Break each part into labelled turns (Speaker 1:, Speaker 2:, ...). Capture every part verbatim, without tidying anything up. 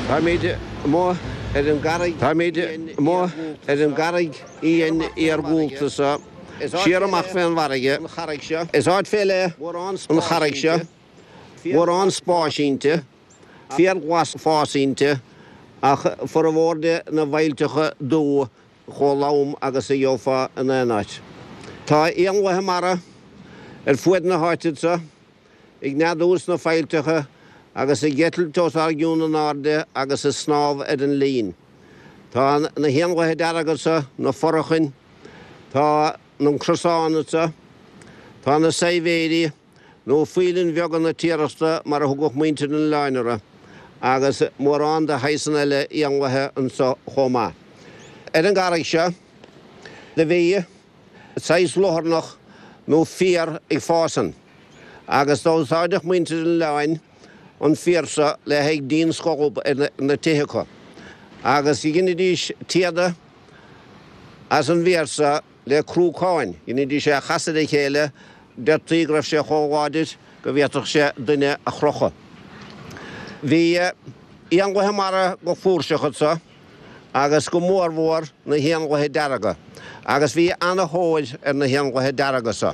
Speaker 1: Tá méid mó ar an garrig Tá méid mó ar an garrig íon ar gúltasa siar amach féin warige is áid fé le an charrig se war an spáisínte fiar gwas fásínte ach for a bhórde na bhailtecha dó chó lám agus a dheofa an éanait. Tá íonlathe mara ar fuad na háititsa ag neadús na fhailtecha agus i gcetil tos ar giún an arde agus i snáb ar an lín. Tá na héanlathe dearagasa na forachin, tá na crosánatsa, tá na saibhéri, nó fuilin bheagan na tíirasta mar a thugach muinte an leinere agus mór an de heisan eile íonlathe an sa chomá. Ar an garrig se, de bhí seis loharnach nó fiar ag fásan agus dósáidech muinte an lein an fiersa le heag dín scób na títhecha. Agus i gine dís tíada as an bhérsa le crúcháin. Gine dí sé chasad é chéile de tígraf sé chóháidid go bhéach sé duine a chrocha. Bhí íonlathe mara go fúrsechasa agus go mórmhór na héanlathe dearaga. Agus bhí anna hóid ar na héanlathe dearagasa.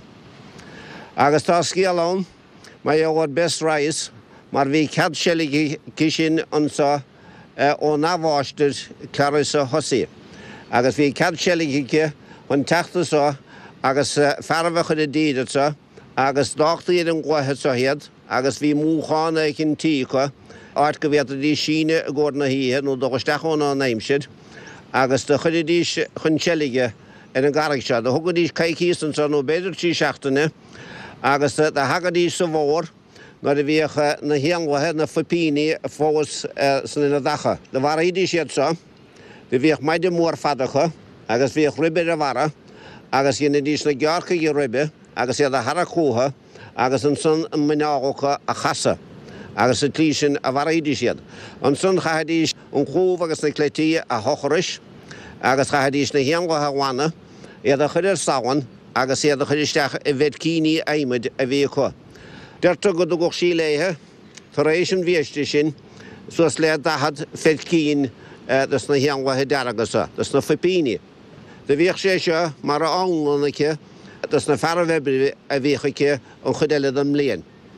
Speaker 1: Agus tá scéalán mai óhad best rais mar bhí cad seiligi cisin ansa ó nábháistir clarisa hosaí. Agus bhí cad seiligi chun teachtasá agus fearbhacha a díadasa agus dáchtaíad an gcuathe sa héad agus bhí múchána ag an tícha áit go bhéad a dí síne a gcóir na híthe nó dogusteachóna an aimseid agus do chuidir dís chun seiligi ar an garrig se. Do thugad dís caicíos an sa nó beidir tí seachtainna agus de hagadí sa bhór nar a bhíocha na héanlathe na fapíní fós san ina dacha. De bhar idí siad sa, de bhíoch maidide mór fadacha agus bhíoch ribbe a bhara agus dhéana dís na gearcha i ribbe agus iad a hara cóha agus an san an mnágacha a chasa agus a tlísin a bhar idí siad. An san chahadís an chóh agus na clétí a hocharis agus chahadís na héanlathe bhana iad a chuidir saoan agus iad a chuiristeach i bheith cíní aimid a bhíocha. Deirta go do goch sí léthe, tar éis an bhíiste sin, suas le dahad fed cín dus na héanlathe dearagasa, dus na fapíní. De bhíoch sé seo mar a ánlanacha dus na fearbhebre a bhíochacha an chudeile am léan.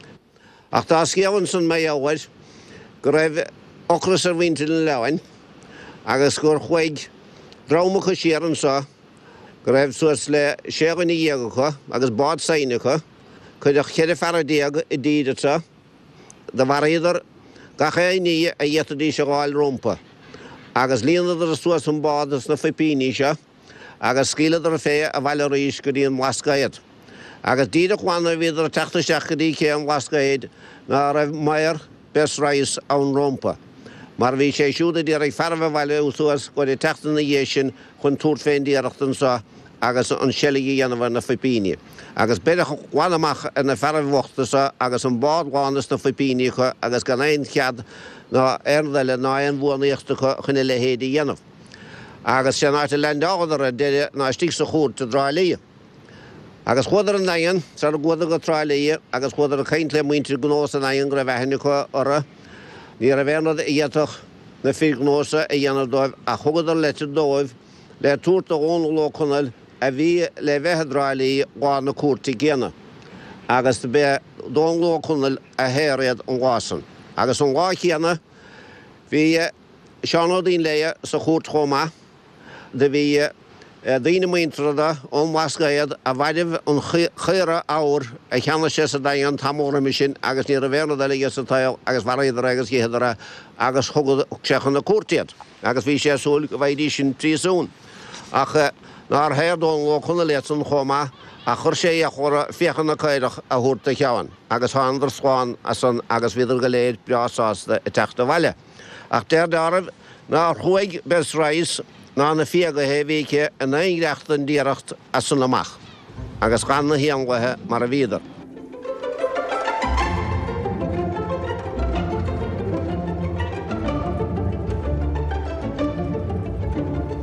Speaker 1: Ach tá scéalann san mé áhaid go raibh ochras ar bhainte an lein agus gur chuig drámacha siar an sa go raibh suas le ségan i dhéagacha agus bád saoinecha chuideach chead fearadéag i díadata de bhar idir gacha ní a dhéatadí se gáil rompa. Agus líonadar a suas an bádas na fapíní se agus scíladar fé a bhaile ríis go dtí an mhascaiad. Agus díad chuána bhíidir a teachtasteach go dtí ché an mhascaiad ná raibh mair best rais an rompa. Mar bhí sé siúda dí ag fearbh bhaile úsúas go dtí teachtainna dhé sin chun túr féin díireachtan sa agus an seiligi dhéanamh na fapíní. Agus beidir gháinamach na fearbhhachtasa agus an bádhánas na fapínícha agus gan éon chead ná airdaile ná an bhuaíochtacha chuna le héadí dhéanamh. Agus sé náte lendágadar de ná stíigh sa chúr a dráilí. Agus chuidir an naon sa a gcuidir go tráilí agus chuidir a chaint le muinte gnós an naon go bheithenicha orra ní a bhéanad i dhéatach na fígnósa a dhéanamh dóibh a chugadar leite dóibh le túirta ón lócanal a bhí le bheithadráilí gá na cuartaí géana. Agus be dón lócanal a héiriad an ghásan. Agus an gá chéana bhí seanódaín léie sa chuairt chomá de bhí daoine muintrada ón mhascaiad a bhaidimh an chéire áir a cheanna sé sa daon tamóra mi sin agus ní a bhéanad eile sa tail agus bharidir agus chéadara agus thugad sechan na cuairtíad. Agus bhí sé súil go bhaidí sin tríosún. Ach ná héadón lócanna léit an chomá a chur sé a chur féchan na caireach a thuirta cheann. Agus háidir sáin agus bhíidir go léad breásásta i teachta bhaile. Ach déir darmh ná chuig bes rais ná na fiaga héhíce a naingreacht an díireacht a san amach. Agus gan na héanlathe mar a bhíidir.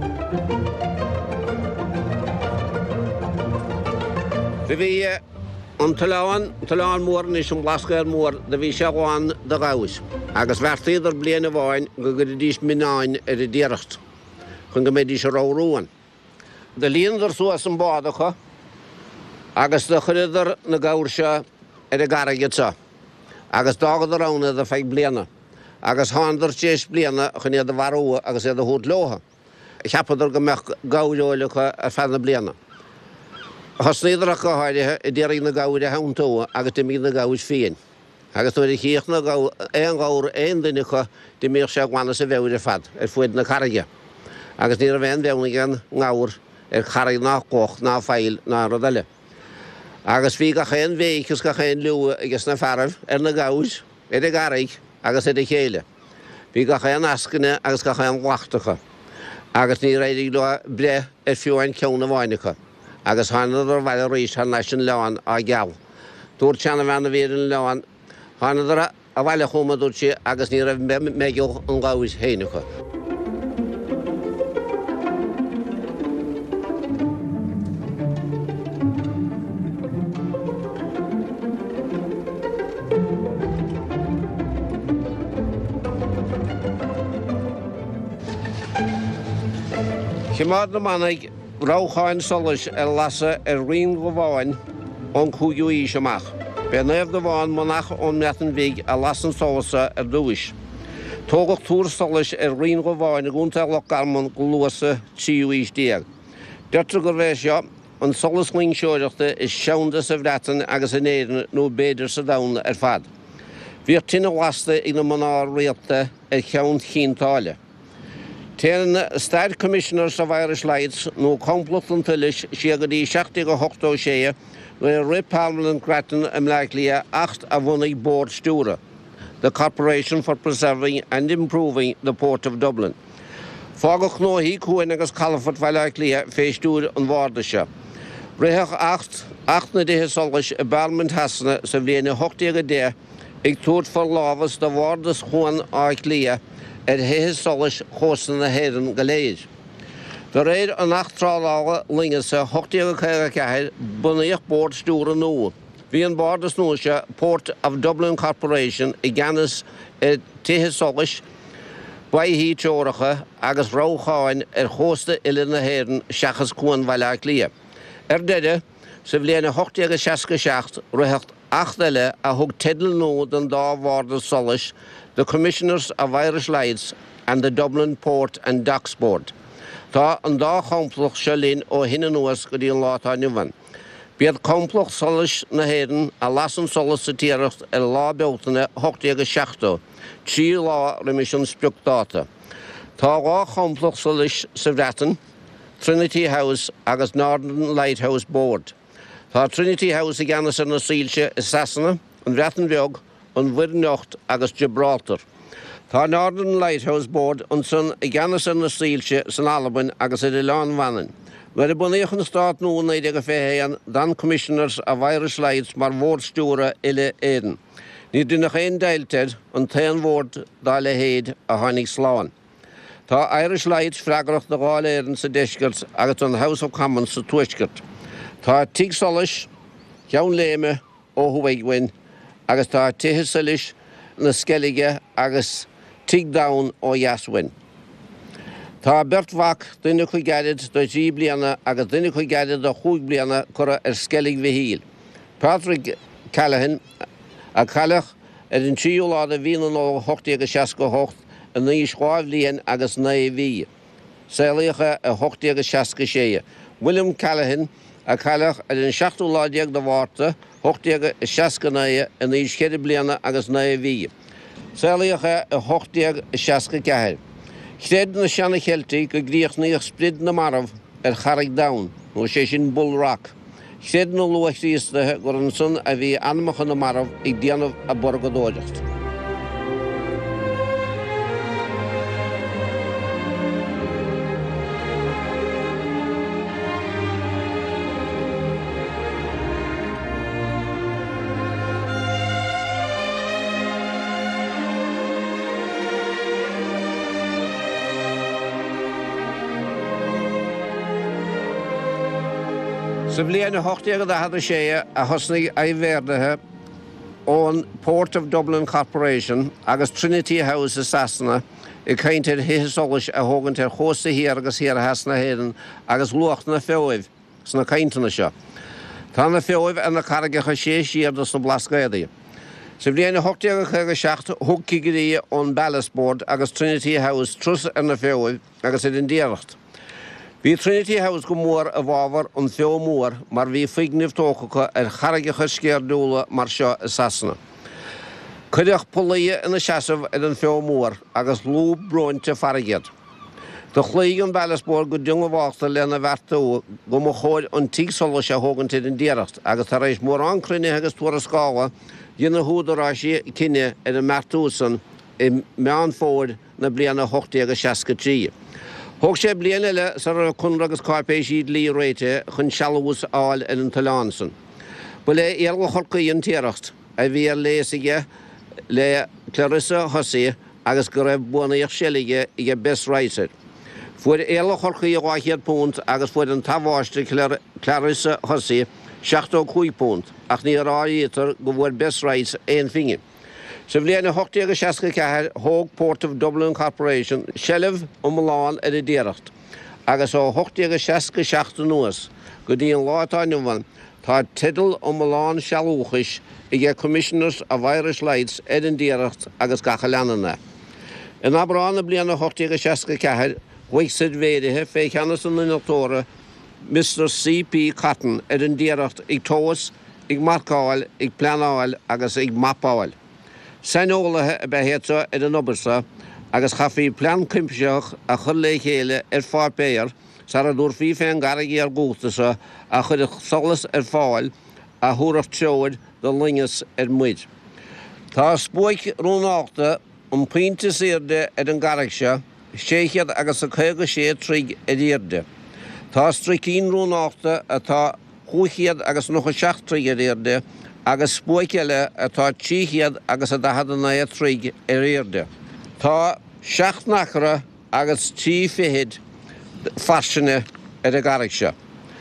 Speaker 1: Bhí An talán talán mór is an blascair mór de bhí se gháin de gáis. Agus bheartíidir bliana bháin go gur dís mináin ar i ddíirecht chun go méid se ráúin. De líonidir suas an bádacha agus de chuidir na gáirse ar a garagitsa. Agus dágad arána de feig bliana. Agus háidir tééis bliana chun iad a bharúa agus iad a hút lóha. Cheapadidir go meach gáileolacha ar fanna bliana. Hasnéidirach go háirithe i ddéirí na gáide hauntóa agus i mí na gáis féin. Agus tuair i chéoch na éon gáir éon duinecha de míoch se ghána sa bheir fad ar fuid na carige. Agus ní a bhéin bheanna gan ngáir ar charige ná coch ná fáil ná rodaile. Agus bhí go chéan bhéicchas go chéan luúa agus na farmh ar na gáis ar a garaigh agus ar a chéile. Bhí go chéan ascanna agus go chéan ghlaachtacha. Agus ní réidir le bre ar fiúin ceanna bháinecha. Agus hánaidir bhile rís an leis an leán á geall. Dúir teanna bhena bhéir an leán, hánaidir a bhile chuma dúirte agus ní raibh méigeoch an gáis héinecha. Chimád na manaigh rácháin solas ar lasa ar rion go bháin ón chúgiú ís amach. Be néamh do bháin monach ón meatan bhíg a lasan solasa ar dúis. Tógach túr solas ar rion go bháin a gúnta le garman go luasa tíú ís déag. Deirtar gur bheith seo an solas lín seoireachta is seanda sa bhreatan agus in éireann nó béidir sa damhna ar fad. Bhíoh tinna wasta ag na maná réalta ar cheann chintáile. Téann Stair Commissioners of Irish Lights nó complecht an tuilis siag dí seachtaí go hochtó sé le rip Parliament Grattan am leiclia acht a bhunaigh board stúra, the Corporation for Preserving and Improving the Port of Dublin. Fágach nóí cuain agus calafat bhile leiclia féistúr an bhhardaise. Réthach acht acht na dtithe solas i Parliament Hasna sa bhléana hochtaí go dé ag túirt for lábhas de bhhardas chuan á lia ar héthe solas chósan na héireann go léir. De réir an nach trálága lingasa hochtaí go chéir ceithir bunaíoch board stúra nua. Bhí an bhardas nuaise Port of Dublin Corporation i gceannas ar tithe solas baithí teoracha agus rácháin ar chósta ile na héireann seachas cuan bhile lia. Ar deide sa bhléana hochtaí go seasca seacht ruthecht acht eile a thug tedal nó den dá bhardas solas the Commissioners of Irish Lights and the Dublin Port and Docks Board. Tá an dá complach se lín ó hinna nuas go dtí an látá nuhan. Bíad complach solas na héireann a lasan solas sa tíireacht ar lá bealtaine hochtaí go seachtó, trí lá rimis an spreagtáta. Tá gá complach solas sa bhreatan, Trinity House agus Northern Lighthouse Board. Tá Trinity House i gceannas ar na sílte is Sasanna, an bhreatan bheag, an bhuirneocht agus Gibraltar. Tá Northern Lighthouse Board an san i gceannas ar na sílte san Alban agus i Lán Vannin. Mar i bunaíoch an stát nó naide go féhéan dan Commissioners of Irish Lights mar bhór stúra ile éan. Ní dúnach éon dailtead an taon bhór dá le héad a tháinig sláán. Tá Irish Lights freagarach na gáil éan sa deisgart agus an House of Commons sa tuaisgart. Tá tig solas, ceann léime ó Huaighain agus tá tithe solas na sceige agus tig down ó Iaswin. Tá Bert Bhac duine chuig gairid do trí bliana agus duine chuig gairid do chúig bliana cura ar sceig bhíhíl. Patrick Callaghan a chalach ar an tríú láda bhíon ó hochtaí agus seasca hocht a níos cháibh líon agus na bhí. Saolaíocha a hochtaí agus seasca sé. William Callaghan a chalach ar an seachtú láideag do bhharrta hochtaí agus seasca naia a níos chéad bliana agus na bhí. Saolaíocha a hochtaí agus seasca ceithir. Chréad na seanna cheiltaí go gríoch níoch sprid na marmh ar Charraig Down nó sé sin Bull Rock. Chréad na luachtaíostathe gur an son a bhí anamachcha na marmh ag déanamh a borgadóideacht. Sa bbliana hochtaíoga dá sé a thosnaigh éibhéardaithe ón Port of Dublin Corporation agus Trinity House is Sasna i caintear hisolis a thugann ar chósta híar agus híar hasna héan agus lucht na feoibh sna caintena seo. Tá na feoibh a na cargacha sé siardas na blascaadaí. Sa bbliana hochtaíoga chuige seacht thug cigaí ón ballast board agus Trinity House trus ar na feoibh agus idir díireacht. Bhí Trinity House go mór a bhábhar an feo mór mar bhí figníomh tóchacha ar chargacha scéardúla mar seo is Sasna. Cuideach polaí ina seasamh ar an feo mór agus lú brointe farigad. Tá chluigh an ballast board go dung bháachta lena bhartú go mo chóid an tíigsolas a thugann idir díireacht agus tar éis mór ancruine agus tuair a scála dhéana húdarráisí cinenne ar an martúsan i meán fóid na bliana hochtaíoga seasca trí. Thug sé bliana eile sa ar chun agus cápéis iad lí réite chun sealús áil ar an talánsan. Ba le éarla chorcaí an tíireacht a bhí ar léasaige le Clarissa Hussey agus go raibh bunaíoch selige ige best writer. Fuair éarla chorcaí gháithiad púnt agus fuair an tabháiste Clarissa Hussey seachtó cúig púnt ach ní ráítar go bhfuir best writer éon finge. Sa bbliana hochtaíoga seasca ceathair thóg Port of Dublin Corporation seileh ó Miláin ar a díireacht agus ó hochtaíoga seasca seachta nuas go dtíon látáinmhain tá tidal ó Miláin sealúchais ige Commissioners of Irish Lights ar an díireacht agus gacha leanana. In Abrán na bliana hochtaíoga seasca ceathair Wakesid Véirithe fé cheannas an inachtóra Mister C P Cotton ar an díireacht ag tóas, ag marcáil, ag pleanáil agus ag mapáil. Sainolaithe a behéta ar an obairsa agus chafaí plean cimpseach a chur le chéile ar fápéir sa a dúr fí féin garagaí ar gútasa a chur solas ar fáil a thuairh teoid do lingas ar muid. Tá spóic rúnáachta an puinte siirde ar an garagse séchiad agus a chuige sé tríg a dhéirde. Tá stricín rúnáachta atá chúchiad agus noch a seach tríg a dhéirde agus spóic eile atá tíchiad agus a dahadanna a tríg a réirde. Tá seach nachra agus tí fihead farsine ar a garagse.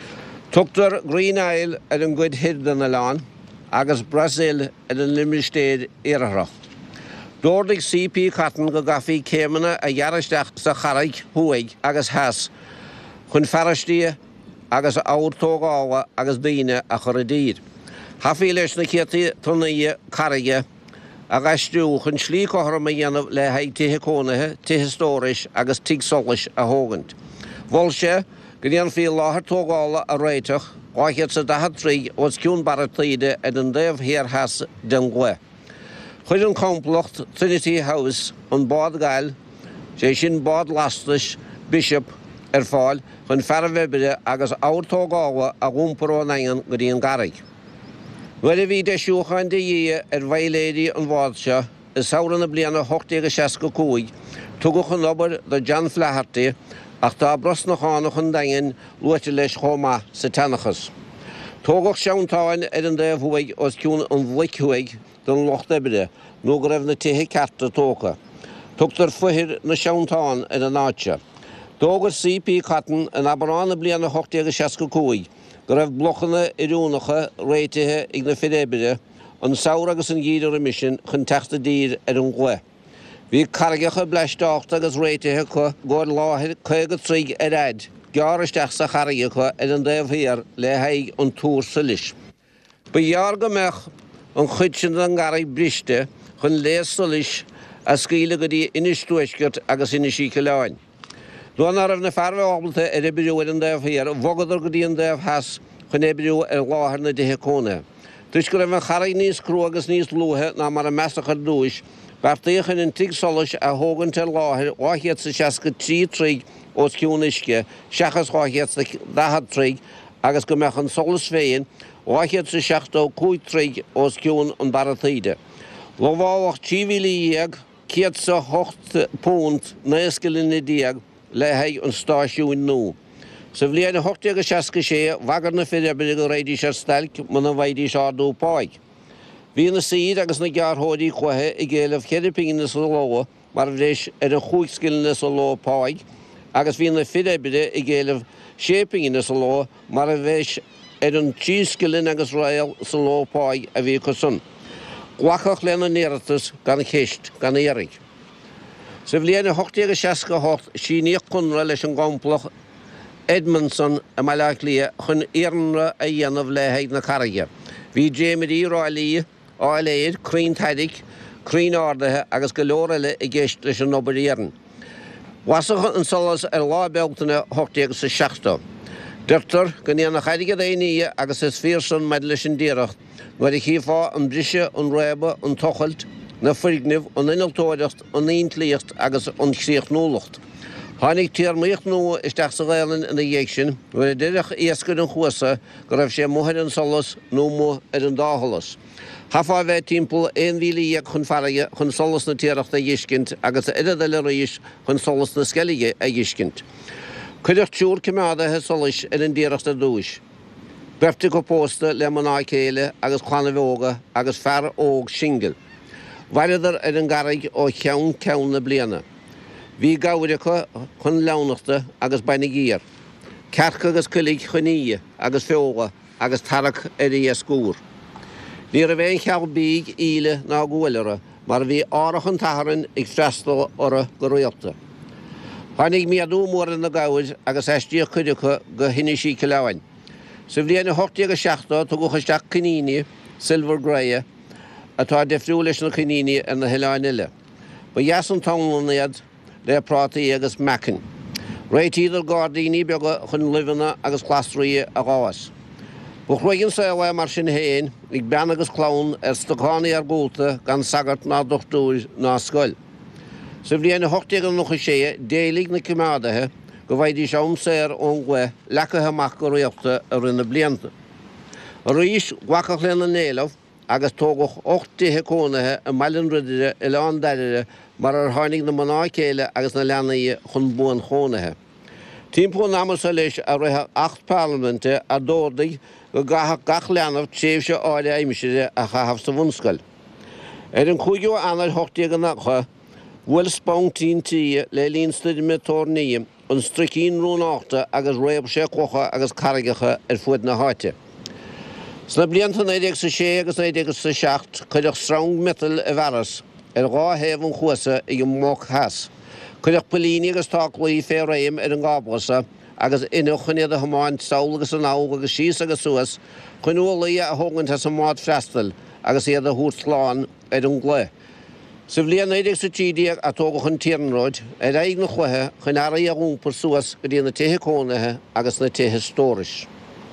Speaker 1: Tugtar Green Isle ar an gcuid hirdan na lán agus Brazil ar an Limerick éireachta. Dúirdigh C P Cotton go gafaí céimena a dhearaisteach sa charaigh thuaig agus heas chun farastí agus áirtógáha agus daoine a chur a dír. Hafaí leis na chétaí tunaí caraige a gaistú chun slí cothram a dhéanamh le haig tithe cónathe, tithe stóris agus tíigsolas a thógant. Bhil sé go dtíon fí láthair tógála a réiteach áichead sa dahad trí os ciún baratíide ar an déobh hir heas den gwe. Chuid an complocht Trinity House an bád gail, sé sin bád lastais bishop ar fáil chun fearmhebide agus áirtógáha a gúmparón aigean go dtíon garaigh. Nuair a bhí de siúcháin de dhé ar bhailléirí an bháidse is saorann na bliana hochtaíoga seasca cúig tugad chun obair do John Flaherty ach tá bros na chána chun dain luaite leis chomá sa tenachas. Tógach seantáin ar an déobh thuaig os ciún an bhuiicthuaig don locht ebide nó go raibh na tithe cearta tócha. Tugtar fuithir na seantáin ar an áite. Tógar C P Cotton an Abrán na bliana hochtaíoga seasca cúig go raibh blochanna iúnacha réitethe ag na fidébide an saoir agus an gíidir mission chun teachta dír ar an gwe. Bhí cargacha bleisteachta agus réitethe chu gáir láthir chuige tríg ar aid, gearisteach sa chargacha ar an déobh hir le haig an túr solis. Ba dhear go meach an chuid sin an garaigh briste chun léas solis a scíle go dtí inistúisgurt agus inisíce leáin. Dúan ar na fearbh ábalta ar ibriú ar an déobh hir, bhogadar go dtí an déobh heas chun ibriú ar láthir na dithe cóna. Tuis go raibh an charaigh níos crú agus níos lúthe ná mar a measachar dúis, beartaíochan an tíigsolas a thógann ar láthir áichead sa seasca trí tríg os ciún isce, seachas áichead sa dahad tríg agus go meach an solas féin áichead sa seachtó cúig tríg os ciún an baratíide. Lo bhábhach tíomhíle dhéag, céad sa hocht púnt na iscilin na díag le haig an stáisiún nó. Sa bbliana hochtaíoga seasca sé, bhagar na fidébide go réidí sé stelc man an bhaidí seádú páig. Bhí na siad agus na gearthóirí chutha i ggéileh cheirpingna sa lóa mar bhréis ar an chúigscilna sa ló páig, agus bhí na fidébide i ggéileh sépingna sa ló mar a bheis ar an tíoscailin agus réal sa lópáid a bhí go son. Gwachach lena nératas gan chéist, gan érig. Sa bhléana hochtaí seasca hocht sí ní chunra leis an gomplach Edmondson a maileach lia chun éarnra a dhéanamh lehéid na carige. Bhí Jamie Ráilí, áiléad, crín taidig, crín ádathe agus go leor eile i gceist leis an nobar éarn. Wasacha an solas ar lábealtainna hochtaí sa seachta. Dirtar go níana chaidige daoine agus is fíorsan meid leis an díreacht, nuair i chiá an brise, an réba, an tochailt, na fuignimh, an inaltóireacht, an iontlíocht agus an chríochnólacht. Tháinig tíormaíocht nua isteach sa ghaelann ina dhéag sin, nuair i deireadh éascair an chuasa go raibh sé muthir an solas nó mu ar an dáthalas. Thafa bheith timpeall aon mhíle chun farige chun solas na tíoreachta a dhiiscint agus a iad le roiis chun solas na sceige a dhiiscint. Cuideach túr cimeadathe solas ar an díreachta dúis. Berta go pósta le maná céile agus chuanna bheoga agus fear óg singil. Bhairidar ar an garaigh ó cheann ceann na bliana. Bhí gabhaireacha chun leanachta agus bainna gíar. Cearcha agus cuilig chuníe agus feoga agus tarach ar í scúr. Ní a bhéon cheall bíg íle ná ghuiilere, mar bhí áireach an tathrann ag freastal ora go réalta. Tháinig miadú mór na gabhaid agus eistíoch chuideacha go hinne sí lehain. Sa bhléana hochtaí agus seachta tu go chuisteach ciníní, Silver Grey, atá defriú leis na ciníní ar na heileáin ile. Ba dheas an tanglanéad le prátaí agus mecin. Réit iad gádaíní beaga chun livanna agus chlástraí a gáas. Ba chruigeann sa bhhaid mar sin héin ag bean agus clán ar stocánaí ar gúlta gan sagart ná dochtúir ná scoil. Sa bhléana hochtaí an nucha sé déalaigh na cimeadathe go bhaidí seom séir ón gwe lecathe amach go réalta a rinne blianta. A rís ghuacach lena néalamh agus tógach ochtaithe cónathe a mailen ruideire i leán deire mar ar tháinig na maná céile agus na leanaí chun buan chónathe. Timpeall amasa leis a raithe acht parlamente a dódaigh go gathach gach leanamh téamh se áile aimiseide a chahabh sa bhunscail. Ar an chúigiú anar hochtaí go nachcha, bhfuil spántíntaí le líon stuidime tórnaí an stricín rúnáachta agus réab sé cocha agus carigecha ar fuid na háite. Sna blianta éideag sa sé agus éideag sa seacht chuideach strong metal a bheras ar gá héamh an chuasa ag an móc heas. Chuideach políní agus táclaí fé réim ar an gábhasa agus inach chuinead a hamáin saoil agus an ág agus síos agus suas chun ualaí a thuganta sa mád freastal agus iad a thuairt sláán ar an glé. Sa bhléana éideag sa tíideag a tógach an tíarnróid ar éig na chuthe chun araí a rúmpar suas go dtí na tithe cónathe agus na tithe stóris.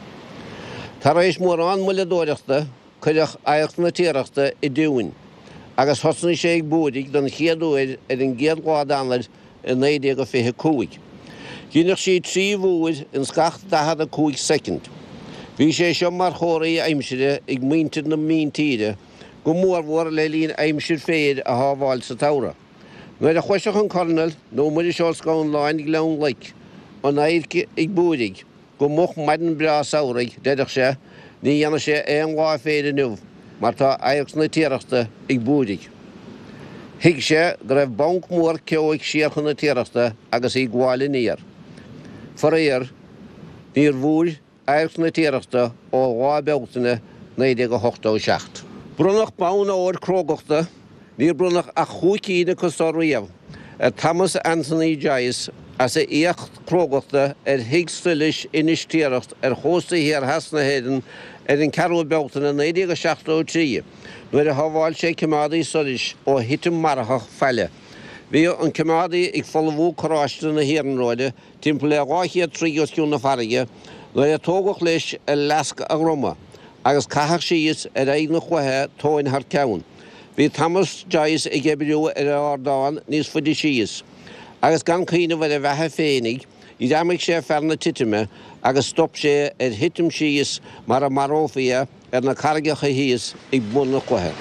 Speaker 1: Tá éis mór an muile dóireachta chuideach éacht na tíireachta i dúin, agus thosanna sé ag búdaigh don chéadúid ar an géad ghádánaid in éideag go fiche cúig. Dínach sí trí bhúid in scacht dahad a cúig second. Bhí sé seo mar chóirí aimside ag muintead na míntíide go mór mhór le líon aimsir féad a thábháil sa tara. Nuair a chuiseach an cornel nó muidir seol scáin láin ag leann leic an éiad ag búdaigh go moch maidan bra saoraigh deideach sé ní dhéana sé éon gá féad nuamh mar tá éacht na tíireachta ag búdaigh. Thuig sé go raibh banc mór ceoigh siarchan na tíireachta agus í gháile níor. Foréir níor bhúil éacht na tíireachta ó gá bealtaine néideag go hochtó seacht. Brunach bán óir crógachta, níor brunach a chúicíide costáríamh ar Thomas Anthony Giles as a éacht crógachta ar hiigstulis inis tíireacht ar chóstaí ar hasna héidan ar an carú bealtaine néideag go seachtó trí. Nuair a thábháil sé cimeadaí solis ó hitim marachach feile. Bhí an cimeadaí ag folamhú choráiste na hÉaranráide timpeall le gháithe tríos ciún na farige nuair a tógach leis a lasca a Roma agus cathach síos ar éig na chuthe tóin thar ceann. Bhí Thomas Giles ag ebriú ar ardáin níos fuidir síos. Agus gan cíine bhfuil a bheitthe féinnig, i dteamigh sé fearna titime agus stop sé ar hitim síos mar a marófaí ar na cargacha híos ag bun na chuthe.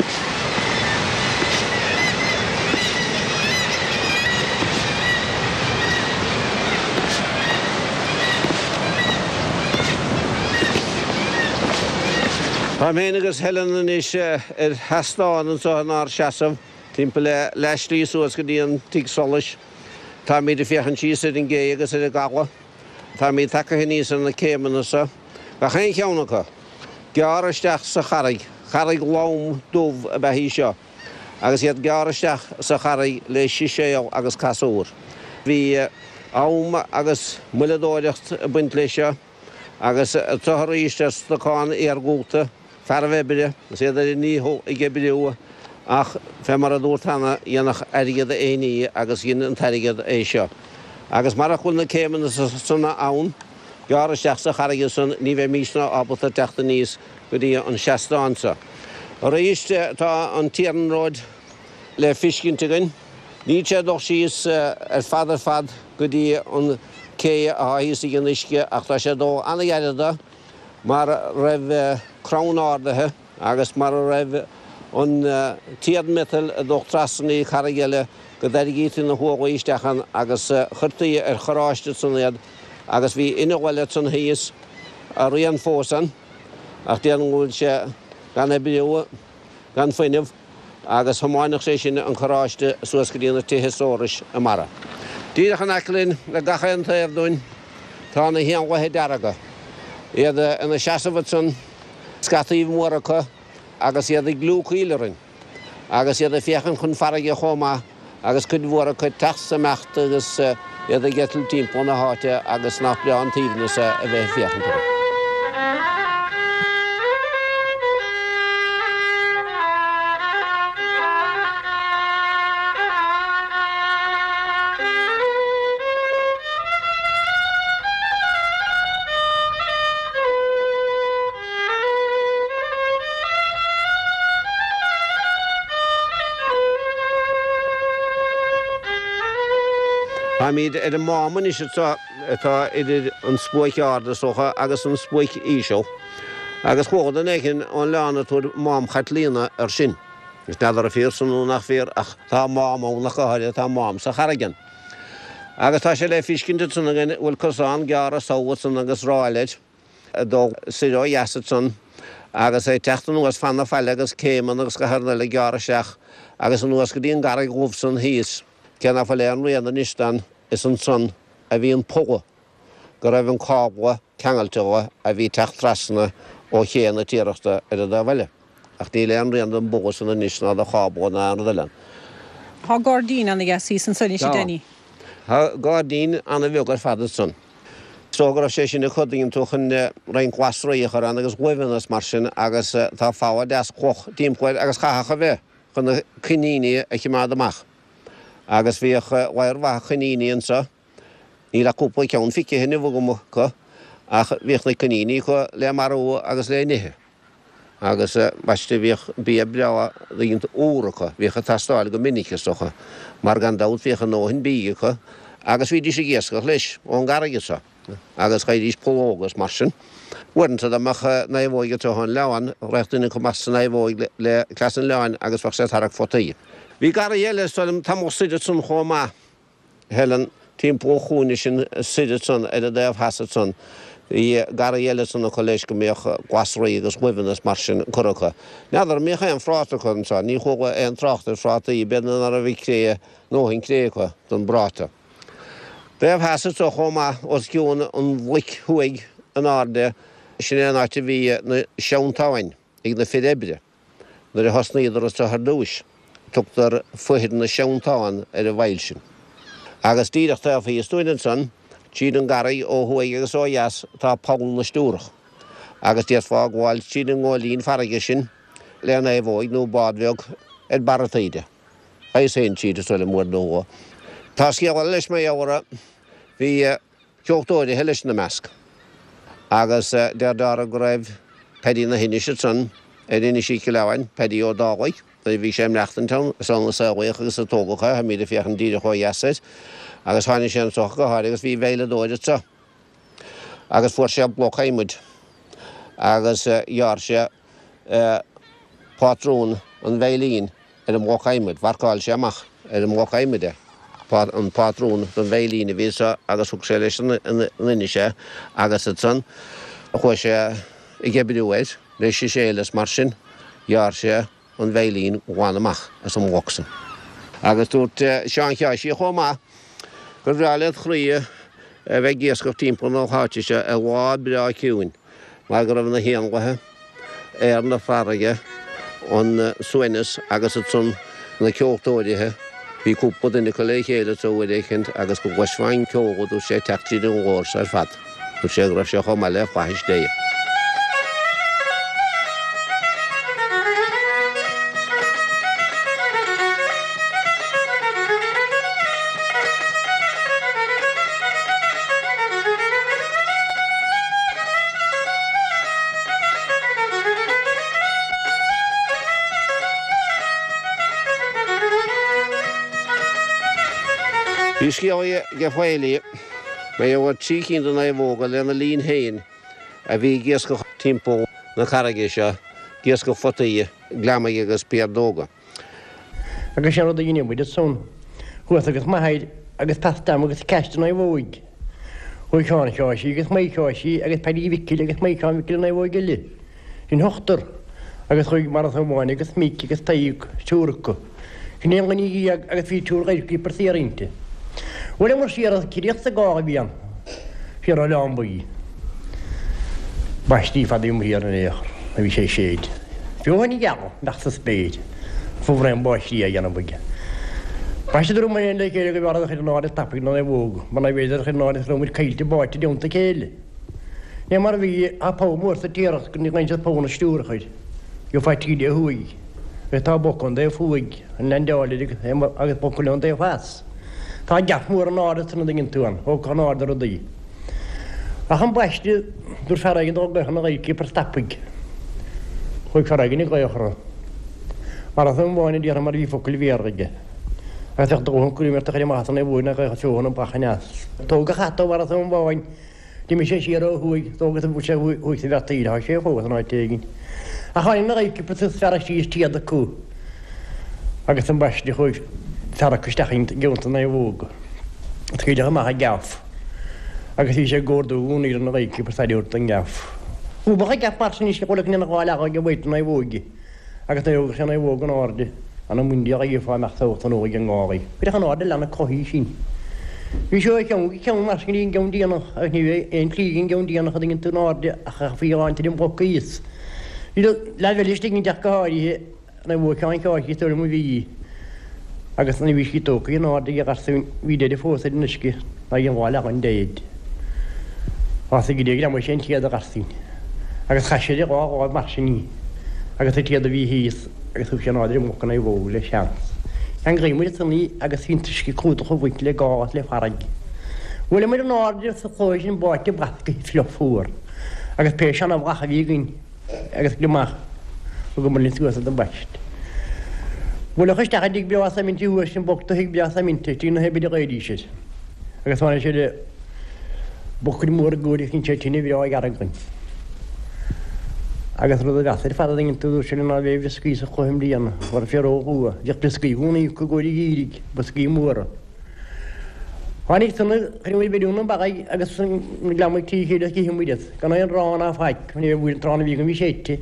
Speaker 1: Tá mé agus helan is ar heastáin an sa ná seasamh timpeall le leislí suas go dtíon tí solis. Tá mí de fiochan síos ar an gé agus ar a gala. Tá mí take níos an na céimeanasa Ba chéin ceannacha, gearisteach sa charraig, charraig lám dubh a bheith hí seo, agus iad gearisteach sa charraig le siséal agus casúr. Bhí am agus muladóireacht a buint lei seo, agus tuthraíiste stacáin ar gúta, fearmhebide, agus iad ar níthó i gebidú, ach fe mar a dúirtanna dhéanach airgad a éí agus gin an tairgad é seo. Agus mar a chuil na céimena sanna ann, gearisteach sa charraig san ní bheith mísna ábalta teachta níos go dtí an seastansa. Raíiste tá an tíarnróid le fiscintegan, ní sé doch síos ar fad ar fad go dtí an cé a haíos i gnisce ach tá sé dó anna gheirada mar raibh crawnárdathe agus mar raibh an tíadmetal a dóch trasannaí charraigile go ddeirgíte na huaghaisteachan agus churtaí ar choráiste san iad agus bhí inahhaile san híos a rian fósan ach déan gúil sé gan ebidú gan foiineh agus thomáineach sé sin an choráiste suas go dtíanana tíhistóris a mara. Díadach an aclinn le gacha an taobhdúin tá na híanmhathe dearaga. Iad ina seasamhat san scataíomh móracha agus iad i glúchaílerin agus iad a fiechan chun farraige chomá agus chud mhóra chud teachsameacht agus iad a getal timp na háte agus nach bleán tíbhnas a bheith fiechan. Hamid er máman is atá atá idir an spóic arda socha agus an spóic ísio. Agus chóda nechin an leanna túr mám chatlína ar sin. Is nadar a fér sanú nach fér ach tá mám ó nach gahaide tá mám sa charragan. Agus tá sé le fiscinnte san agin bhfuil cosán geara sáhat san agus ráileid dó siró iasad san agus é teachtan nuas fanna feile agus céiman agus go harna le geara seach agus an nuas go dtíon garag gúbh san híos. Ceanna fa léan rian an istan is an son a bhí an póga go raibh an cábha ceangailteha a bhí teach trasna ó chéanna tíireachta ar a bhile. Ach dí léan rian an bóga san an isna a chábha na an dheile.
Speaker 2: Tá Gardín anna gasí san sunni sé déine.
Speaker 1: Tá Gardín anna bheogar fadad san. Sógar sé sin na chudaíonn tuchan raon ghuasraíochar an agus ghuihannas mar sin agus tá fáha deas choch tíimhcuid agus chacha bheith chun na chiníine a chimád amach. Agus bhíoch bhair bhacha chiníine sa, ní le cúpa ceann fici hinna bhugam go ach bhíoch na chiníine chu le marú agus le nithe. Agus baiste bhíoch bí breá dhéonnta úracha, bhíocha tastáil go minicestocha, mar gan dát bhíocha nóhin bíocha, agus bhí sé géascach leis ón garige sa. Agus chaidís pológas mar sin. Bhairnta amach na bhóige tuhan leáin, reachtainna go mas na bhóig le clasan leáin agus fach sé tarach fotaí. Bhí gara dhéile stoilm tam siide san chomá helan timppó chúne sin siide san ar a déobh hasad san. Bhí gara dhéile san go leis go méoch ghuasraí agus ghuihannas mar sin curacha. Neadar méocha an frátacha an sa, ní chuga an tráchtar frátaí benan ar a bhí cré nóhin crécha don bráta. Déobh hasad sa chomá os giún an bhuic huig an arde sin an áte bhí na seantáin ag na fidebre. Nar a hosnaíidir as tahar dúis. Tugtar fuhid na seantáin ar a bhail sin. Agus díreach tá fí stúidan san, tíad an garaí ó huaig agus ó dheas tá pawl na stúrach. Agus díad fá gháil tíad an ngólín farraige sin le na bhóig nó bádbheog ar barataide. Is éon tíad is le mór nóha. Tá sciabhil leis mé ára bhí ceochtóide he leis na measc. Agus deir dára go raibh pedí na hinise san ar inisí lehain, pedí ó dáhaig. Bhí sé mleachtanton san saoíoch agus a tógacha, ha míad a fiochan díide chu dheasaid, agus tháinig sé an socha go háir agus bhí bhéile dóide sa. Agus fuair sé blochaimid, agus dhear sé pátrún an bhéilín ar an mhachaimid, bharcáil sé amach ar an mhachaimide. An pátrún don bhéilín a bhí sa agus thug sé leis an inise agus a san, chuir sé i gebidúid, leis sé sélas mar sin, dhear sé an bhéilín gháin amach as an mhachsan. Agus dúirt seán cheisí chomá gur bhreailad chríe bheith géascach timppla nó háteise a bhád breá ciúin. má go raibh na héangathe ar na farraige an suinis agus tún na ceoltóirithe bhí cúpla duine go le chéile tó bhfuil agus go ghaismhain ceolgadú sé teachtaí an gháir ar fad.Ú sé raibh sé chomá le fáis déa. Bhís ceoí go fáilí mé bhfuil trí cínta na bhóga le na líon héin a bhí gias go timppó na carraige seo gias go fotaí gleamaí agus péardóga.
Speaker 3: Agus sé rud a dhéine buid son chuas agus maithaid agus pastam agus ceiste na bhóig. Chuig seán seáisí agus mé seáisí agus pedí bhiciil agus mé seán bhiciil na bhóig le. Hín hochtar agus chuig mar bháin agus mí agus taíg siúracha. Cnéam gan í agus bhí túr gaidcí partíarinte. Bhfuil mar siar ciríocht a gá bhíon siar a leanbaí. Baistí fad um híar an éair a bhí sé séad. Bhíohain í geall nach sa spéid fu bhraim baistí a dhéanam buige. Baistí drú maon le chéile go bhar chu náid tapig na bhóg, man na bhéidir chu náid romid caiilte báite deonta chéile. Né mar bhí a pá mór sa tíireach go ní gainte pána stúrachaid. Go fátíide a thuig. Bhí tá bochan dé fuig an lendáide agus bocailón dé fás. Tá gap mór an áda tanna dingin túan, ó gan áda a dí. A chan baistí dúr ferraigin dó gachan a gaiki per tapig. Chuig ferraigin i gaiochra. Mar a thum bháin i díar mar bhí focail bhéarraige. A teach dóhan cwrúmir tach i mátan e bwyn a gaich a siohan yn bach yn as. Tóga chato war a thum bháin. Di mi sé siar o hwyg, tóga a bwysau hwyg sydd at eid, ha sé fawr yn oed tegin. A chain na gaiki per ferraig sís tiad a cw. Agus yn baistí chuig Tara cwstachyn gynta na i fwg. Tgyd o'ch yma ha gaff. Agus i eisiau gwrdd o'n i'r yn reiki per sadi wrth yn gaff. Wbach a gaff marsin eisiau gwrdd yn gwael ag ag weid na i fwg. Agus na i fwg sy'n na i fwg yn ordi. A na mwyndio ag i ffa mach thawth yn oed yn gori. Bydd yn ordi lan y cohi sy'n. Fi eisiau eich iawn, eich iawn marsin i'n gawn dianach. Ac ni fe, ein clig i'n gawn dianach ad yn ordi. Ach a fi o'n tydyn bwc is. Lafel eisiau i'n diach gahori. Na i fwg cael ein cohi styr mwy fi. Agus na bhí tóca í náda a garsa bhí déidir fósa in isci na dhéon bháil an déad. As i gdéag am sé tiad a garsaín. Agus chaisiad i gá mar sin ní. Agus tiad a bhí híos agus thu sé náidir mcan na bhó le seans. An gréimúid san ní agus hín tuisci cúta chu bhaint le gás le farraig. Bhfuil mar an náidir sa chóis sin báite brasca fio fór. Agus péis an a bhacha bhí gin agus glimach go mar linn suasa an baist. Bwyle chys dach dig bios am inti hwys yn bwc hig bios am inti, ti'n hefyd i gael eisiau. Agus fan eisiau de bwc yn mwr gwrdd i'ch chi'n siarad ti'n ei fio ag aragyn. Agus roedd y gathir ffadd yn gyntaf ddwysyn yn alfe fysgu sy'n chwym di yna. War ffiar o hwa. Diolch bysgu hwn i'w gwrdd i gyrig, bysgu mwr. Fan eich tynnu, chyn wedi bediwn yn bagau agus yn glamwyd ti hyd o'ch gyhyn wydydd. Gan o'n rhan a ffaig, fan eich wy'n tron i fi gyn fi sieti.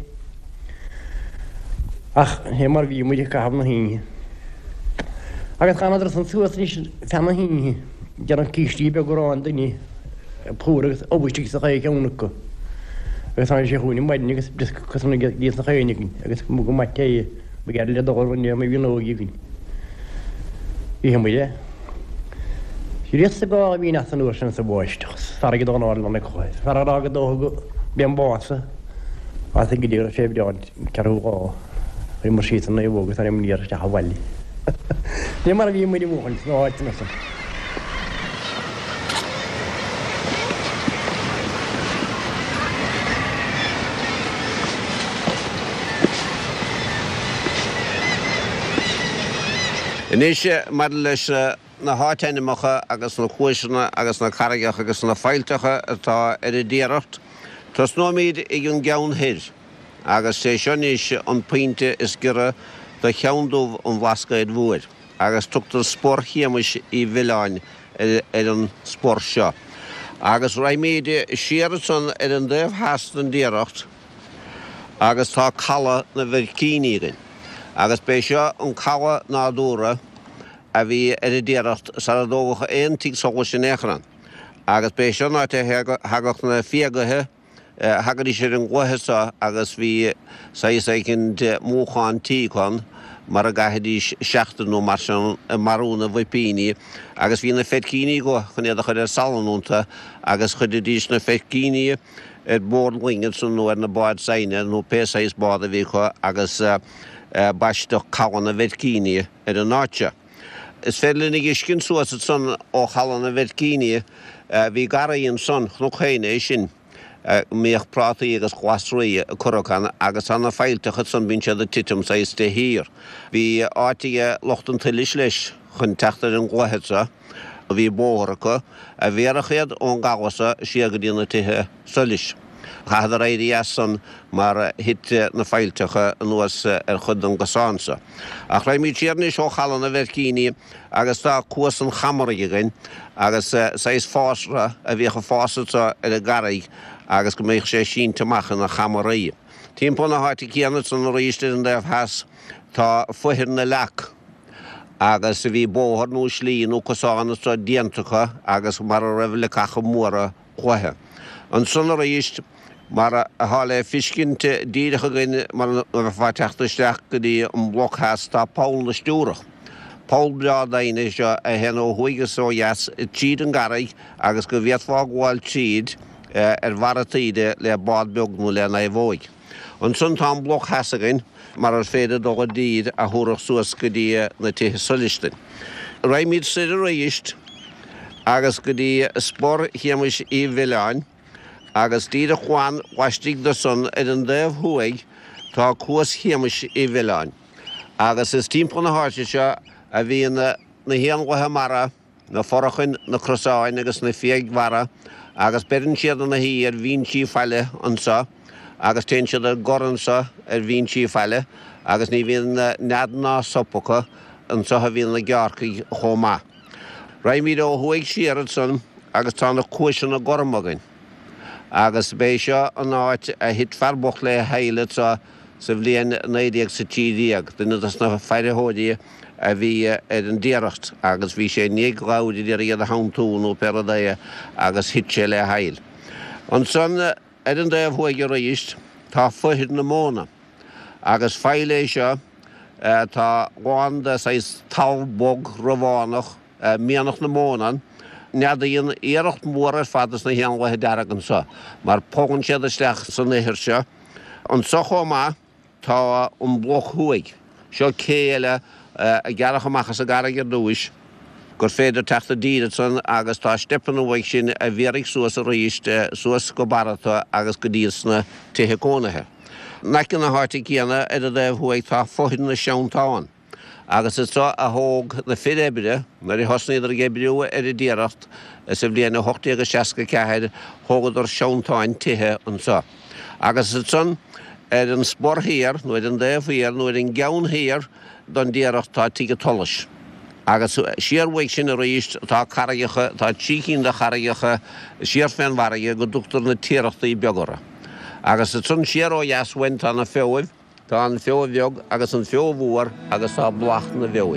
Speaker 3: Ach, he mar fi mwyd i'ch gaf na hynny. Agus gan adras yn sŵas nis fan na hynny. Gan o'n cysdi be gwrdd ond ni. Pwr agos obwysig sy'n chai cawn yco. Agus fan eisiau hwn i'n wedyn agos cos yn gys na chai nigyn. Agus mwg o mati ei. Mae gadael i ddogol fyny am ei fi'n og i gyn. I hyn mwyd e. Sy'n rhys y gael fi'n athan o'r sy'n sy'n bwysig. Farag i ddogol o'r lan y coed. Farag ag y ddogol bian bosa. Fath i gyda'r sef diod carw o. Rwy'n mor sydd yn ei fwg, oedd yn mynd i'r ddech a weli. Ddim ar y fi mynd i fwg, no oed yn ysyn.
Speaker 1: Yn eisiau mar leis na háteinimecha agus na chúisina agus na carraigach agus na fáiltecha atá ar y díreacht. Tras nóid ag an geann hir. Agus sé sionis an pinte is gyrra da cheandúh an bhlascaid bhuair. Agus tugtar spór chéamis i bhileáin ar an spór seo. Agus raimméide siaratan ar an dhéh heast an díreacht agus tá calla na bhir cínírin. Agus bé seo an calla nádúra a bhí ar y díreacht sa dócha aon tí soga sin échran. Agus bé seo ná te hagach na fiagathe hagarí sé an ghuthesa agus bhí saicinn múcháin tíáin mar a gaithidí seachtainú mar marúna bhipíní, agus bhí na fedcíní go chunéad a chuir ar salanúnta agus chuidir na fedcíní ar bór lingad san nó ar na báid saine nó pésáis bád a bhí chu agus baisteach cabhan na fedcíní ar an náte. Is féidir nig iscin suasad son ó chalan na fedcíní bhí garaíon son chnuchéine sin méoch prátaí agus chhuasraí curacán agus anna feilteachad san bín sead a titim sa is de hír. Bhí áitiige lochtan tuilis leis chun teachtar an ghuthesa a bhí bóthracha a bhéarachéad ón gabhasa siag dína tithe solis. Chahad a réirí san mar hit na feilteacha nuas ar chud an gasánsa. Ach raibh mí tíarna seo chalan na fedcíní agus tá cuas an chamaraí gain agus sa is fásra a bhíocha fásilta ar a garaigh agus go méoch sé síntamach na chamaraí. Timp na háiti céanna san ríiste an déobh heas tá futhir na leach agus bhí bóthar nó slí nó cosána sa diantacha agus mar a raibh le cacha móra chuthe. An san ríist mar a hála fiscinnte díirecha gaine mar bhá teachtasteach go dtí an blochheas tá Paul na Stúrach. Paul breá daine seo a hen ó chuigas ó dheas tíad an garaigh agus go bhíad fá gháil tíad ar bharatíide le bád beagnú le na bhóig. An sun tá an blochheas againn mar ar féidir do go díad a thuaireach suas go dtí na tithe solistin. Raibh míad siad a réist agus go dtí spór chiamis í bhileáin agus díad a chuáin waistigh do son ar an déobh thuaig tá cuas chiamis í bhileáin. Agus is timp na háirte seo a bhí na héanghathe mara na forachan na crosáin agus na fiagmhara agus berin siad na hí ar bhín tí feile ansa agus ten siad ar goransa ar bhín tí feile agus ní bhíon nead ná sopacha ansa a bhíon na gearcaí chomá. Raibh míad ó thuaig siarad son agus tá na cuaisin na gormagain. Agus bé seo an áit a hit farboch le heile sa bhliain néideag sa tídíag, duine na feirithóidí a bhí ar an díireacht agus bhí sé níagráidí ar iad a haintúnú peradaia agus hit sé le heil. An son ar an déobh thuaig ar ríist tá futhir na móna agus feile seo tá gháin de sais talbog rohánach mianach na mónan nead íon éireacht mór ar fadas na héanghathe deargan sa, mar pógann siad isteach san éithir seo. An sa chomá tá an bloch thuaig seo céile a gearach amachchas a garag ar dúis gur féidir teachta díad san agus tá stepan bhaig sin a bhéraigh suas a ríist suas go barata agus go díos na tithe cónathe. Nacin na háirtí céanna ar a déobh thuaig tá futhir na seantáin. Agus is tá a thóg na fidébide mar i hosnaíad ar gébriú ar i díireacht sa bhbliain na hochtaí agus seaca ceathair thógad ar seantáin tithe an sa. Agus is son ar an spór híar, nó ar an déobh híar, nó ar an geann híar don díireacht tá tí go tolas. Agus siarmhaig sin a ríist tá caraigecha, tá tícinn de caraigecha siar féinmharaige go dúchtar na tíireachtaí beagara. Agus is son siar ó dheas hain tá na feomh, tá an feomh beag agus an feomh mhuar agus tá blach na bheoid.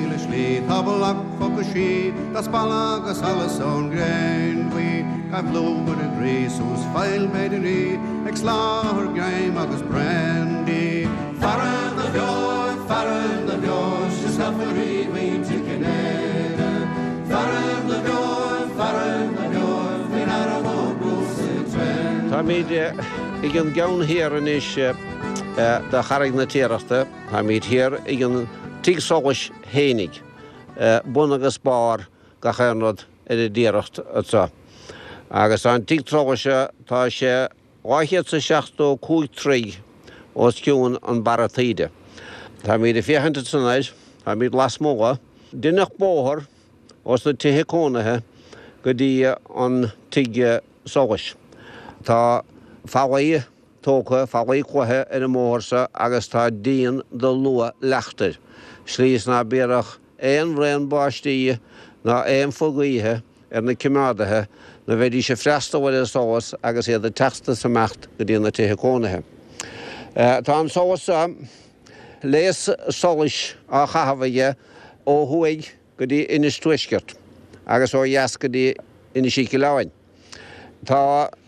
Speaker 4: I've blown with a grace whose file made a knee, ex-law game agus brandy. Farren the door, Farren the door, she's not very me to Canada. Farren the door, Farren the door, we not a more Bruce Trent.
Speaker 1: Tá míid ag an geann hir in is de charaigh na tíireachta, tá míid hir ag an tíosáis hénig, bun agus bár ga chéanad ar a díireacht atá. Agus an tíosáise tá sé áithe sa seachtó cúig trí os ciún an baratíide. Tá míad a féchanta sanáis, tá míad las móga, duineach bóthar os na tithe cónathe go dtí an tíige sáis. Tá fáhaí tócha, fáhaí chutha ar an mórsa agus tá daon do lua leachtar. Slís ná bíarach éon réon báistíí ná éon fogaíthe ar na cimeádathe na bheití sé freastóhfuil sóas agus iad a teachta sa meacht go dtí na tithe cónathe. Tá an sóas léas solis á chahabhaige ó thuaig go dtí inis tuisceart agus ó dheas go dtí inis síci lehain. Tá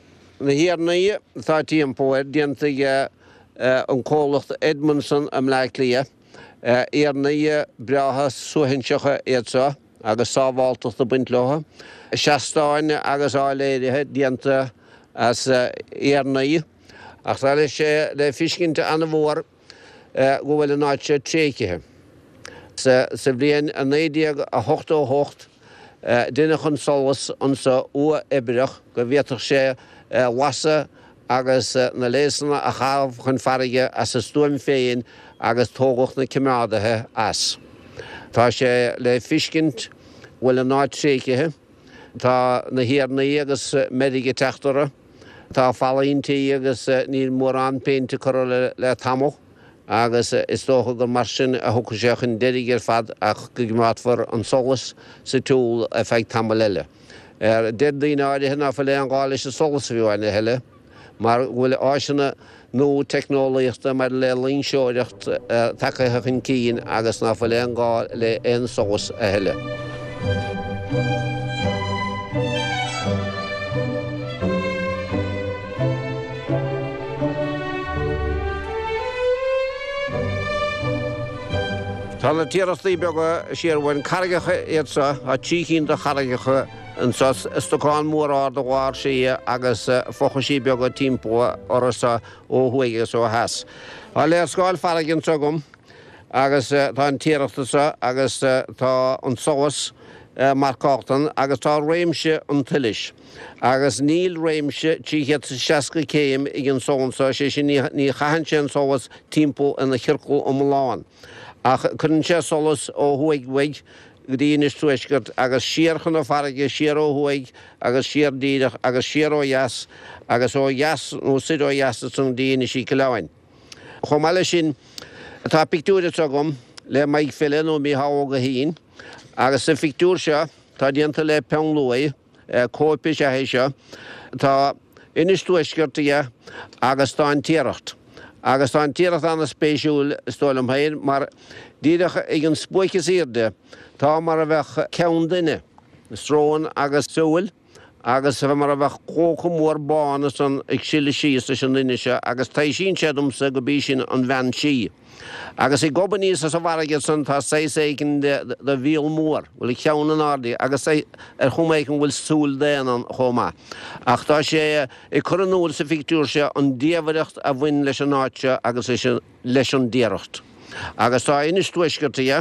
Speaker 1: na hiarnaí tá timppóir dianta an cólacht Edmundson am leiclia éarnaí breatha suhinseacha éadsa agus sábháilteach do buintleocha. Seastáin agus áléirithe dianta as éarnaí. Ach tá lei sé le fiscinnta anna bhór go bhfuil an áit sé tréicithe. Sa bhbliain a néideag a hocht ó hocht duine chun solas ansa ua ibriach go bhíoteach sé wasa agus na lésanna a chaamh chun farige as a stúim féin agus tógacht na cimrádathe as. Tá sé le fiscint bhfuil an áit tréicithe. Tá na hiarnaí agus medige teachtaire. Tá falaíntaí agus níl mór an péinte chur le tamó. agus is tócha go mar sin a thuca seach an deirig ar fad ach go gimátfar an solas sa túl a feidh tamil eile. Deir daoine áirithe ná fa le an gáil is a solas a bhíháine heile, mar bhfuil áisina nó technolaíochta mar le líonseoireacht takeithe chun cín agus ná fa le an gáil le an solas a heile. Tá na tíochtaí beaga siarhain cargacha éadsa a tícinn de chargacha an sas stoáin mór ád a gháir sé agus fochasí beaga timppó orasa ó thuigegus ó heas. Tá léir sáil faraginn sagum agus tá an tíochtasa agus tá an solas marcáchtan agus tá réimse an tuilis. Agus níl réimse tíchead seaca céim ag an sónsa sé sin ní chahan sé an solas timppó ina chircú am láin. Ach chun sé solas ó thuighuig go dtíon is tuisgurt agus siarchan ó farige siar ó thuig agus siar díireach agus siar ó dheas agus ó dheas nó sid ó dheas san daoine sí go lehain. Chomh eile sin tá pictúra agam le Mike Fillin ó mí hága hín agus sa pictúr seo tá dianta le peann luai cóipis a héise tá inis tuisgurtaí agus tá an tíireacht. Agus tá an tíireacht anna spéisiúil stólam hain mar díireach ag an spóichas irde tá mar a bheith ceann duine stróin agus súil agus bheith mar a bheith cócha mór bána san ag siile síos leis an duine se agus tá sin séadumsa go bí sin an bhean sí. Agus i goban níos as a bharige san tá séis éigen de bhíal mór bhfuil ceann an ardaí agus ar chuméicin bhfuil súil déanaan chomá. Ach tá sé i churanúil sa fictúr se an déabhaireacht a bhain leis an áite agus leis an déireacht. Agus tá inis tuisgurtaí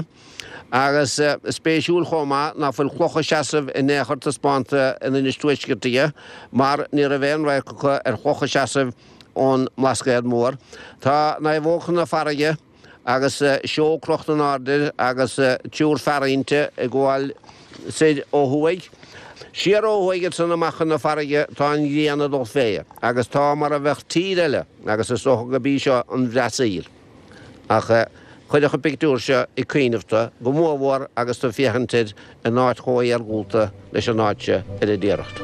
Speaker 1: agus spéisiúil chomá ná bhfuil chlocha seasamh i néchart a spáanta in inis tuisgurtaí mar ní a bhéan bhacha ar chlocha seasamh ón mlascaid mór. Tá na bhóchan na farige agus seo crocht an ardir agus túr farinte i gháil sid ó thuig. Siar ó thuigid san amachchan na farige tá an dhéana dó féie, agus tá mar a bheith tír eile agus is socha go bí seo an bhreasaír. Ach chuideach a pictúr seo i cuiinehta go mómhór agus tá fiochantaid an áit chóí ar gúlta leis an áite ar a déireacht.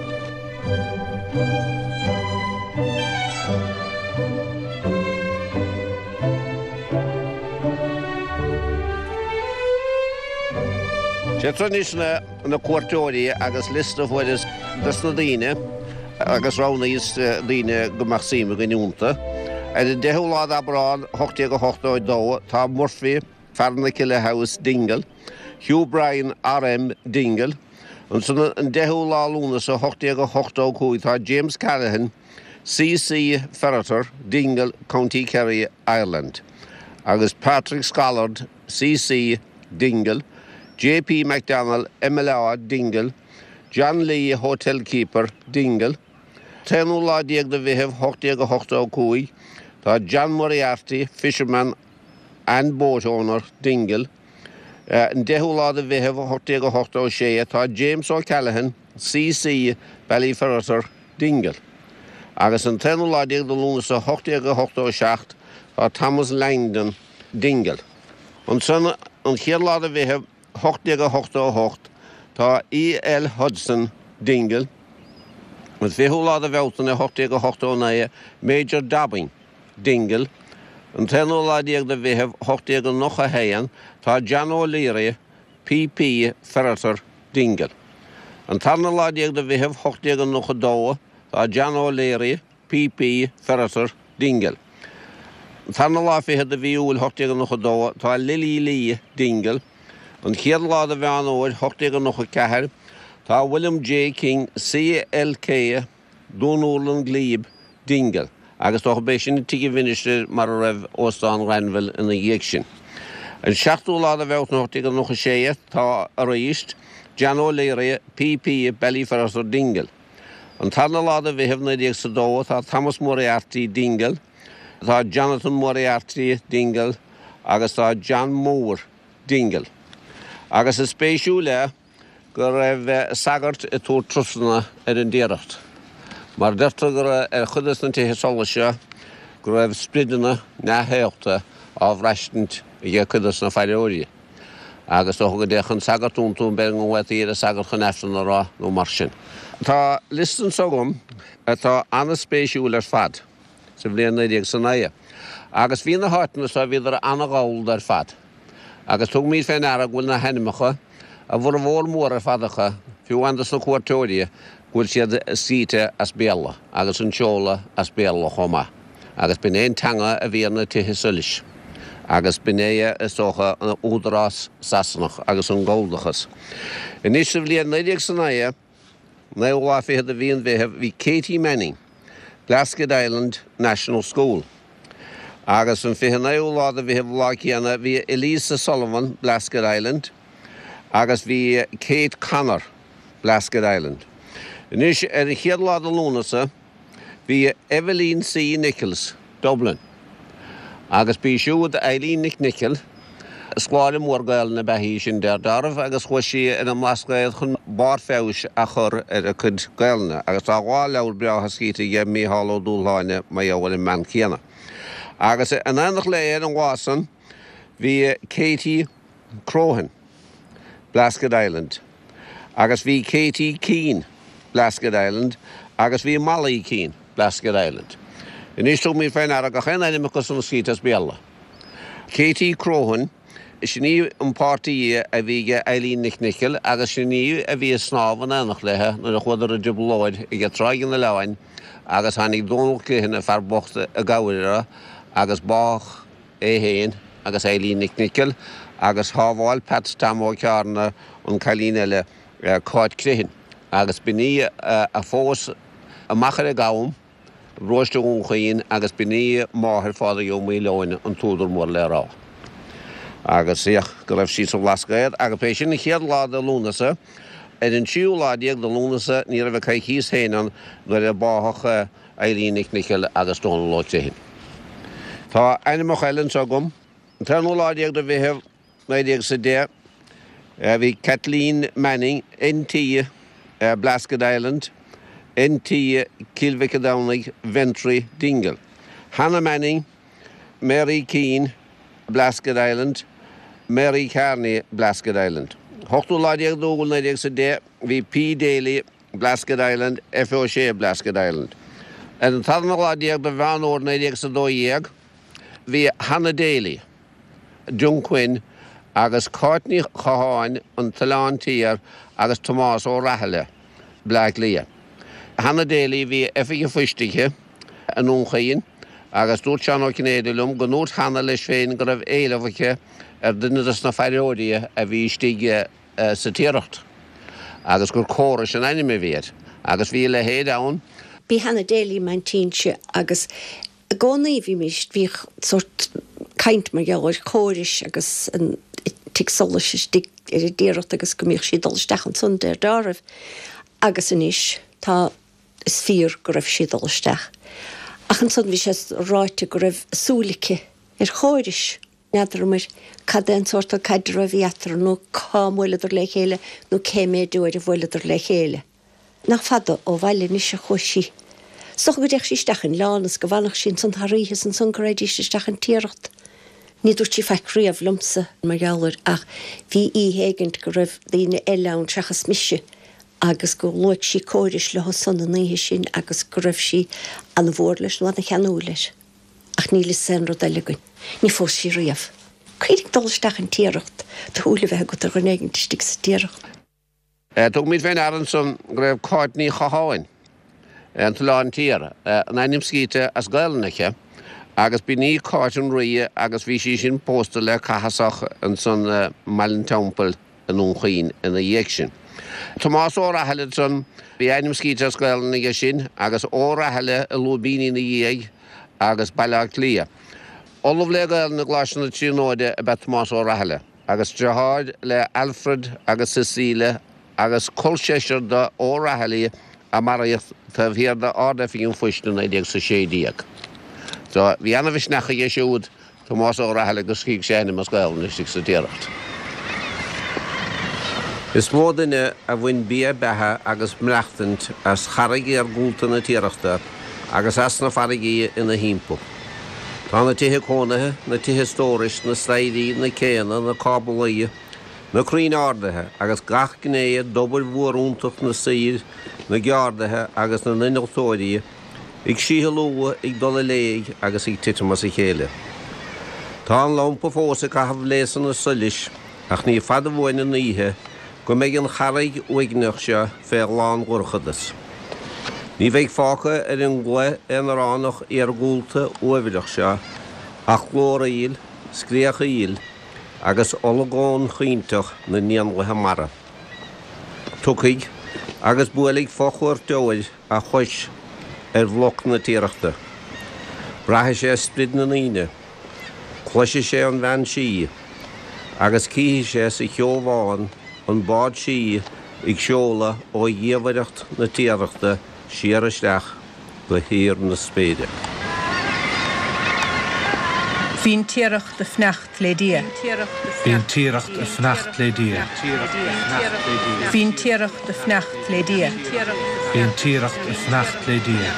Speaker 1: sé tronis na na cuartóirí agus list of bhfuil das na daoine agus ránaíos daoine go machsíime go nniúnta. A dehulád abrán hochtaí go hochtáid dó tá Murphy, Farnacle House Dingle, Hugh Bryan R M Dingle, an san an dehulá lúna sa hochtaí go hochtá cúid tá James Callahan, C C Ferreter, Dingle, County Kerry, Ireland, agus Patrick Scallard, C C Dingle, J P McDonald, M L A Dingle, John Lee Hotel Keeper Dingle, Tenúlá diag de bhíheh hochtaí go hochtá cúid tá John Moriarty, fisherman and boat owner Dingle, an dehulá de bhíheh hochtaí go hochtá sé tá James O'Callaghan, C C Ballyferreter Dingle. Agus an tenúlá diag de lúna sa hochtaí go hochtá seacht tá Thomas Langdon Dingle. An san an chéadlá de bhíheh hochtaí go hochtá hocht tá E L Hudson Dingle. With bhíhulá de bheutain a hochtaí go hochtá naia Major Dobbin Dingle. An tenúlá diag de bhíheh hochtaí go noch a héan tá John O'Leary, P P Ferreter Dingle. An tanúlá diag de bhíheh hochtaí go noch a dóa tá John O'Leary, P P Ferrator Dingle. Tarna lá fi had a bhíúil hochtíag an nocha dó, tá Lily Lee Dingle, an chéad lá a bhean óir hochtíag an nocha cehar, tá William J. King C L K Dúnúlan Glíb Dingle, agus tá béis sin tigi viniste mar a raibh Óstán Granville in a dhéag sin. An seachtú lá a bheith hochtíag an nocha séa, tá a ríist, Jan O'Leary P P Ballyferrator Dingle. An tarna lá a bheith na dhéag sa dó, tá Thomas Moriarty Dingle, tá Jonathan Moriarty Dingle, agus tá John Moore Dingle. Agus is spéisiú le gur raibh sagart i túr trusna ar an déireacht. Mar deirtar gur ar chudas na tithe solaseo gur raibh spridana na héachta á bhreistant i gé chudas na feireoirí. Agus tá go déchan sagart úntún be an bhhaí ar a sagart chun eftan ará nó mar sin. Tá listan sogum atá anna spéisiúil ar fad. sa bblion na déag san naia. Agus bhí na háitna sa bhí ar anna gáil ar fad. Agus tug míad féin ara bhfuil na henimicha a bhfuil bhór mór ar fadacha fiú andas na cuairteoirí bhfuil siad síte as béla agus an teola as béla chomá. Agus bin éon tanga a bhí na tithe sulis. Agus bin é is tócha an údarás sasanach agus an gáildachas. In is sa bblion na déag san naia na bhá a bhíon bheith bhí Katie Manning, Blasket Island National School. Agus an fihe na úláda bhí bhláciana bhí Elisa Sullivan, Blasket Island, agus bhí Kate Connor, Blasket Island. Inis ar a chéad láda lúnasa bhí Evelyn C. Nichols, Dublin. Agus bí siúd Eileen Nick Nichol, sgláir mórgail na behí sin der darmh agus chuisi in an mlasgail chun bar fés a chur ar a chud gailna. Agus tá gháil leabhar breatha scíte dhé míhall ó dúlháine mai bhfuil in man chéana. Agus an annach léir an ghásan bhí Katie Crohan, Blasket Island. Agus bhí Katie Keane, Blasket Island. Agus bhí Molly Keane, Blasket Island. In istú mí féin ar a gachan animachas an scítas béla. Katie Crohan sinní an pártaí a bhí Eileen Nick Nichol agus sinní a bhí snávan annach lethe na a chuidir a dubláid i g tráigen na lehain agus tháinig dónalcéhan a fearbocht a gaire agus bách é héin agus Eileen Nick Nichol agus hábháil Pat Stamó cearna an cailín eile cáid cruihin. Agus biní a fós a machar a gabham roiste únchaín agus biní máthir fáda jo mí leáine an túidir mór le rá. Agus íoch go raibh sí sa bhlascaid, agus pé sin na chéad láda lúnasa, ar an tíú ládaíag do lúnasa ní a bheith caithíos héanaan gur a báthach Eileen Nick Nichol agus dóna láitehin. Tá ainimach eilen sagum, tá nó ládaíag do bhítheh náideag sa dé, bhí Kathleen Manning, N T Blasket Island, N T Kilvickedowney Ventry Dingle. Hannah Manning, Mary Keane, Blasket Island, Mary Carney, Blasket Island. Hochtú láideag dógul náideag sa dé, bhí P. Daly, Blasket Island, F. O'Shea, Blasket Island. An tarna láideag do bhean ór náideag sa dóiag, bhí Hannah Daly, Jung Quinn, agus Courtney Chaháin an Talán Tíar agus Tomás ó Rahale, Black Lia. Hannah Daly bhí efige fuistighe an únchaín, agus dúirt seán ó cinéadilum go núirt Hannah leis féin go raibh éilehaice ar dunadas na feireoirí a bhí stíige sa tíreacht. Agus gur córas an aimime bhíad, agus bhí le héad ann.
Speaker 5: Bhí Hannah Daly man tínse agus a gcónaí bhí mis bhí sort caint mar geáir córis agus an tig solas stig ar a déireacht agus go mbeadh siad dulaisteach an sun ar darmh. Agus inis tá is fíor go raibh siad dulaisteach. Ach an son bhí sé ráite go raibh súlacha ar chóiris. Neadar mar cad an sorta caidir a bhíatar nó cámhfuileidir le chéile nó céméadúir a bhfuileidir le chéile. Nach fada ó bhaile ní se chuisí. So go deich síisteach an lánas go bhanach sin san tharíthas an son go réidir síisteach an tíreacht. Ní dúirt sí feicríomh lumsa mar geallir ach bhí í héigint go raibh daoine eile an trechas mise agus go luid sí cóiris le san an naithe sin agus go raibh sí an bhór leis nó na cheanú leis. Ach ní le san rud eilegain. Ní fós sí riamh. Cuidig dulaisteach an tíreacht túla bheith go ar an éigeantistigh sa tíreacht.
Speaker 1: Tug míad féin aran san go raibh Courtney Chaháin. an talán tíar na nim scíte as gailnacha agus bí ní cáin rie agus bhí sí sin pósta le cahasach an san Malin Temple an úchaín ina dhéic sin. Tomás óra heile san bhí ainim scíte as gailnacha sin agus óra heile a lúbíní na dhéag agus bailach lia. Olaf le gail na gláisina tríóide a bet Tomás óra heile agus deáid le Alfred agus Cecile agus colséisiir de óra heile a maraíocht tá bhíar de áda fiún fuiste na déag sa sédíag. So bhí anna bhís necha é siúd Tomás óra heile go scíigh séna mas gailna sig sa déireacht. Is mó duine a bhain bí bethe agus mleachtant as charaigh ar gúlta na tíireachta agus as na farigí ina hímpó. Tá na tithe cónathe, na tithe stóris, na sléirí, na céanna, na cábalaí, na crín ádathe agus gach gnéad dobar mhórúntaach na saoir, na geardathe agus na ninneachtóirí, ag síthe lua ag dola léig agus ag titamas i chéile. Tá an lompa fósa caithfh lésan na solis ach ní fada bhhaine na ihe go méid an charaigh uigneach se fear lán ghorchadas. Ní bheith fácha ar an gla an ránach ar gúlta uabireach se ach glóra íl, scríocha íl agus olagón chuínteach na níonlathe mara. Tucaigh agus bualaigh fáchúir deoil a chuis ar bhloch na tíireachta. Brathe sé sprid na níine, chluise sé an bhean sí agus cíhí sé sa cheolbháin an bád sí ag seola ó dhéomhaireacht na tíireachta siar isteach go hir na spéide.
Speaker 2: Bhín tíireacht a fneacht le dia.
Speaker 6: Bhín tíireacht a fneacht le dia.
Speaker 2: Bhín tíireacht a fneacht le dia.
Speaker 6: Bhín tíireacht a fneacht le dia.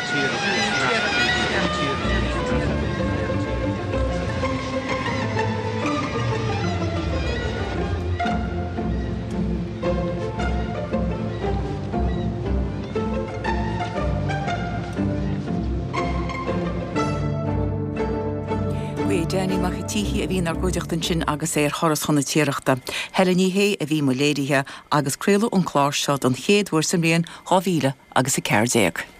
Speaker 7: Déanaí mar tíí a bhíon ar gúideachtain sin agus é ar choras chuna tíireachta. Heleníhé a bhí mo léirithe agus créalú an chláir seo an chéadhhuair san réon dhá mhíle agus i ceir déag.